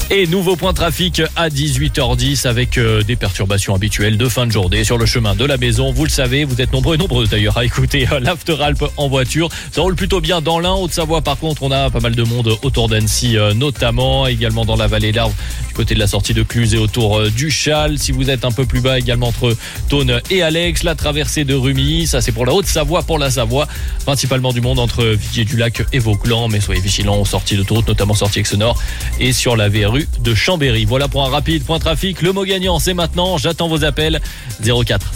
Et nouveau point de trafic à 18h10 avec des perturbations habituelles de fin de journée sur le chemin de la maison. Vous le savez, vous êtes nombreux et nombreuses d'ailleurs à écouter l'After Alpes en voiture. Ça roule plutôt bien dans l'Ain, Haute-Savoie. Par contre, on a pas mal de monde autour d'Annecy notamment, également dans la vallée d'Arve, du côté de la sortie de Cluse et autour du Châle. Si vous êtes un peu plus bas, également entre Thônes et Alex, la traversée de Rumilly, ça c'est pour la Haute-Savoie, pour la Savoie. Principalement du monde entre Vivier-du-Lac et Vauclans, mais soyez vigilants aux sorties d'autoroute, notamment sortie Aix-Nord et sur la VRU de Chambéry. Voilà pour un rapide point trafic. Le mot gagnant, c'est maintenant. J'attends vos appels. 04